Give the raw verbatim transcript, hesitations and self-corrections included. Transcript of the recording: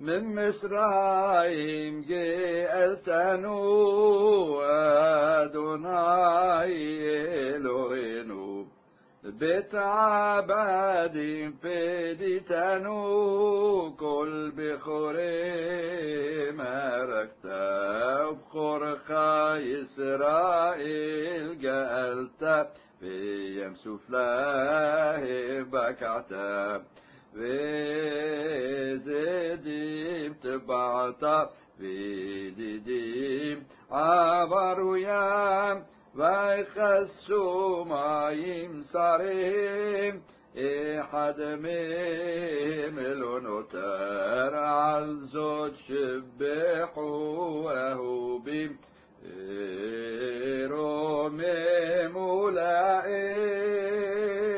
من مصرايم جئتنو أدوناي إلهينو بيت عباد فديتنو كل بخوري ماركتا بخورخا إسرائيل جألت بيم سفلاه بكعتا وزديم تبعتا وديديم عبروا يام ويخسوا مايم صاريم إحد ميم لنتر عزوت شبحوا أهوبيم إيرو ميم ولائم